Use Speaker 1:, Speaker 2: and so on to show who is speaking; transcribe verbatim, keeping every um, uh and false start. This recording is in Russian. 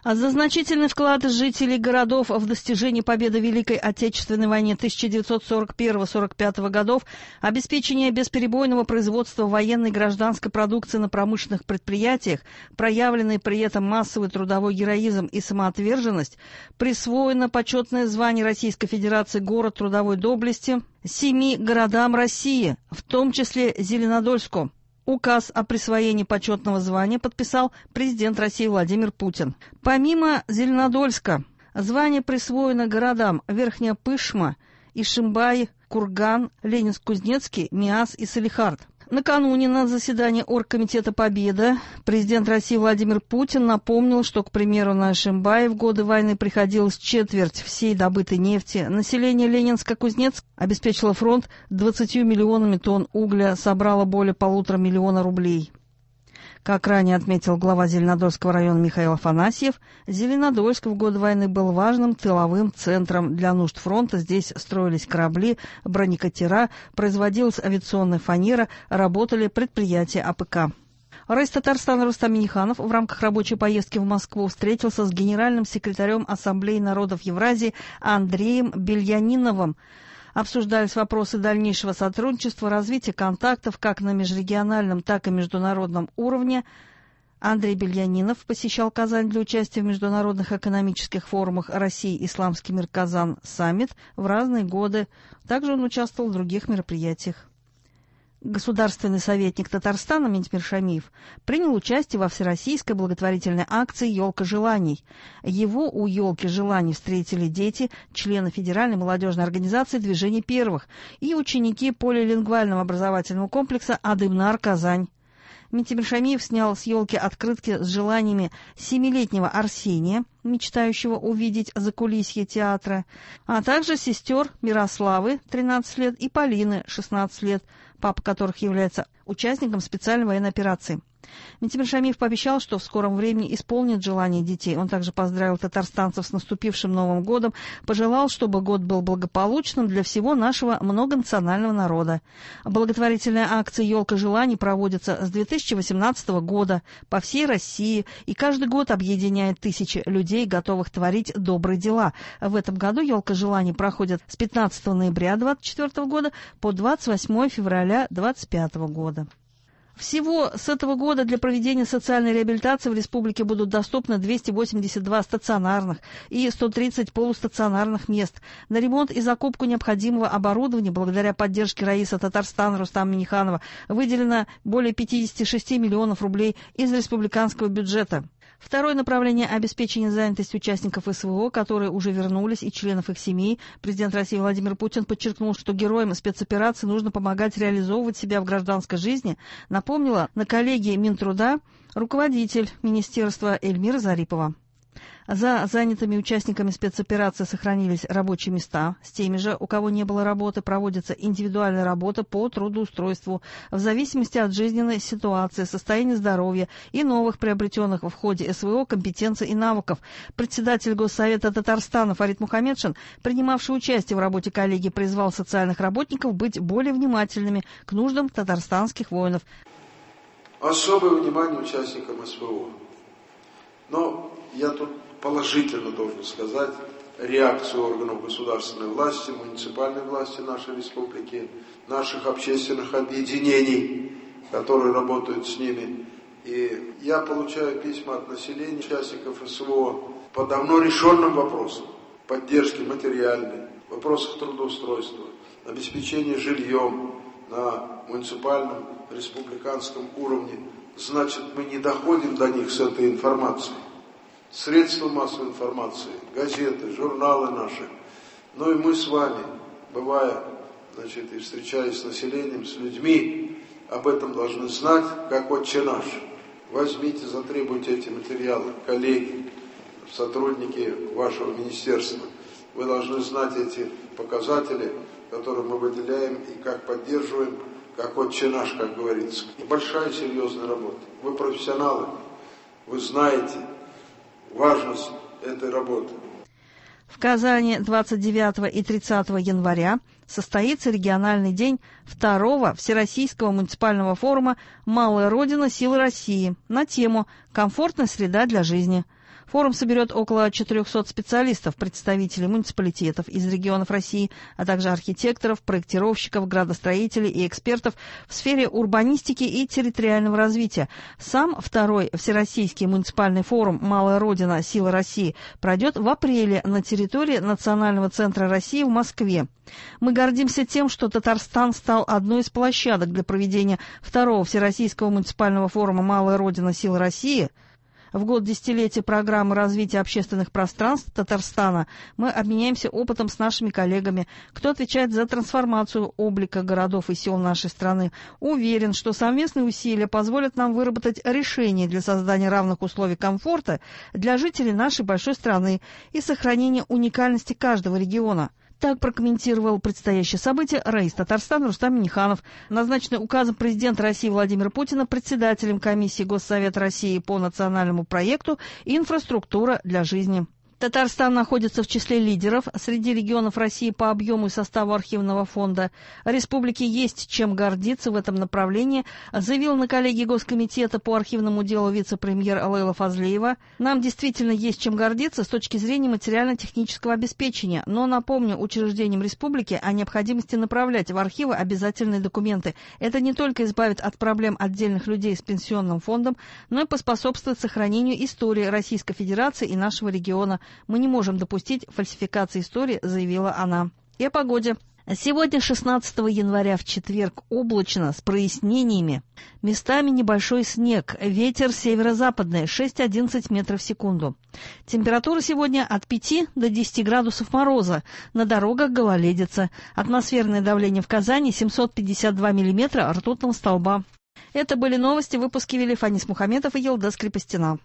Speaker 1: А за значительный вклад жителей городов в достижение победы в Великой Отечественной войне тысяча девятьсот сорок первого — сорок пятого годов, обеспечение бесперебойного производства военной и гражданской продукции на промышленных предприятиях, проявленный при этом массовый трудовой героизм и самоотверженность, присвоено почетное звание Российской Федерации «Город трудовой доблести» семи городам России, в том числе Зеленодольску. Указ о присвоении почетного звания подписал президент России Владимир Путин. Помимо Зеленодольска, звание присвоено городам Верхняя Пышма, Ишимбай, Курган, Ленинск-Кузнецкий, Миас и Салехард. Накануне на заседании Оргкомитета «Победа» президент России Владимир Путин напомнил, что, к примеру, на Ишимбае в годы войны приходилось четверть всей добытой нефти. Население Ленинска-Кузнецка обеспечило фронт двадцатью миллионами тонн угля, собрало более полутора миллиона рублей. Как ранее отметил глава Зеленодольского района Михаил Афанасьев, Зеленодольск в годы войны был важным тыловым центром для нужд фронта. Здесь строились корабли, бронекатера, производилась авиационная фанера, работали предприятия АПК. Райс Татарстана Рустам Минниханов в рамках рабочей поездки в Москву встретился с генеральным секретарем Ассамблеи народов Евразии Андреем Бельяниновым. Обсуждались вопросы дальнейшего сотрудничества, развития контактов как на межрегиональном, так и международном уровне. Андрей Бельянинов посещал Казань для участия в международных экономических форумах «Россия. Исламский мир. Казан. Саммит» в разные годы. Также он участвовал в других мероприятиях. Государственный советник Татарстана Ментимир Шамиев принял участие во всероссийской благотворительной акции «Елка желаний». Его у «Елки желаний» встретили дети, члены Федеральной молодежной организации «Движение первых» и ученики полилингвального образовательного комплекса «Адымнар. Казань». Ментимир Шамиев снял с елки открытки с желаниями семилетнего Арсения, мечтающего увидеть закулисье театра, а также сестер Мирославы, тринадцать лет, и Полины, шестнадцать лет, папа которых является участником специальной военной операции. Ментимир Шамиев пообещал, что в скором времени исполнит желания детей. Он также поздравил татарстанцев с наступившим Новым годом, пожелал, чтобы год был благополучным для всего нашего многонационального народа. Благотворительная акция «Елка желаний» проводится с две тысячи восемнадцатого года по всей России и каждый год объединяет тысячи людей, готовых творить добрые дела. В этом году «Елка желаний» проходит с пятнадцатого ноября две тысячи двадцать четвёртого года по двадцать восьмое февраля две тысячи двадцать пятого года. Всего с этого года для проведения социальной реабилитации в республике будут доступны двести восемьдесят два стационарных и сто тридцать полустационарных мест. На ремонт и закупку необходимого оборудования благодаря поддержке Раиса Татарстана Рустама Минниханова выделено более пятьдесят шесть миллионов рублей из республиканского бюджета. Второе направление – обеспечение занятости участников СВО, которые уже вернулись, и членов их семей. Президент России Владимир Путин подчеркнул, что героям спецоперации нужно помогать реализовывать себя в гражданской жизни. Напомнила на коллегии Минтруда руководитель министерства Эльмира Зарипова. За занятыми участниками спецоперации сохранились рабочие места. С теми же, у кого не было работы, проводится индивидуальная работа по трудоустройству в зависимости от жизненной ситуации, состояния здоровья и новых приобретенных в ходе СВО компетенций и навыков. Председатель Госсовета Татарстана Фарид Мухаммедшин, принимавший участие в работе коллегии, призвал социальных работников быть более внимательными к нуждам татарстанских воинов.
Speaker 2: Особое внимание участникам СВО. Но я тут положительно должен сказать реакцию органов государственной власти, муниципальной власти нашей республики, наших общественных объединений, которые работают с ними. И я получаю письма от населения, участников СВО по давно решенным вопросам, поддержки материальной, вопросах трудоустройства, обеспечения жильем на муниципальном, республиканском уровне. Значит, мы не доходим до них с этой информацией. Средства массовой информации, газеты, журналы наши. Ну и мы с вами, бывая, значит, и встречаясь с населением, с людьми, об этом должны знать, как Отче наш. Возьмите, затребуйте эти материалы, коллеги, сотрудники вашего министерства. Вы должны знать эти показатели, которые мы выделяем и как поддерживаем, как Отче наш, как говорится. И большая серьезная работа. Вы профессионалы, вы знаете важность этой работы.
Speaker 1: В Казани двадцать девятого и тридцатого января состоится региональный день второго Всероссийского муниципального форума «Малая Родина. Силы России» на тему «Комфортная среда для жизни». Форум соберет около четырехсот специалистов, представителей муниципалитетов из регионов России, а также архитекторов, проектировщиков, градостроителей и экспертов в сфере урбанистики и территориального развития. Сам второй Всероссийский муниципальный форум «Малая Родина. Сила России» пройдет в апреле на территории Национального центра России в Москве. Мы гордимся тем, что Татарстан стал одной из площадок для проведения второго Всероссийского муниципального форума «Малая Родина. Сила России». В год десятилетия программы развития общественных пространств Татарстана мы обменяемся опытом с нашими коллегами, кто отвечает за трансформацию облика городов и сел нашей страны. Уверен, что совместные усилия позволят нам выработать решения для создания равных условий комфорта для жителей нашей большой страны и сохранения уникальности каждого региона. Так прокомментировал предстоящее событие раис Татарстана Рустам Минниханов, назначенный указом президента России Владимира Путина председателем комиссии Госсовета России по национальному проекту «Инфраструктура для жизни». Татарстан находится в числе лидеров среди регионов России по объему и составу архивного фонда. Республике есть чем гордиться в этом направлении, заявил на коллегии Госкомитета по архивному делу вице-премьер Лейла Фазлеева. Нам действительно есть чем гордиться с точки зрения материально-технического обеспечения, но напомню учреждениям республики о необходимости направлять в архивы обязательные документы. Это не только избавит от проблем отдельных людей с пенсионным фондом, но и поспособствует сохранению истории Российской Федерации и нашего региона. Мы не можем допустить фальсификации истории, заявила она. И о погоде. Сегодня, шестнадцатого января, в четверг, облачно, с прояснениями. Местами небольшой снег, ветер северо-западный, шесть-одиннадцать метров в секунду. Температура сегодня от пяти до десяти градусов мороза. На дорогах гололедица. Атмосферное давление в Казани семьсот пятьдесят два миллиметра ртутного столба. Это были новости. Выпуски вели Фанис Мухаметов и Елдас Крепостина.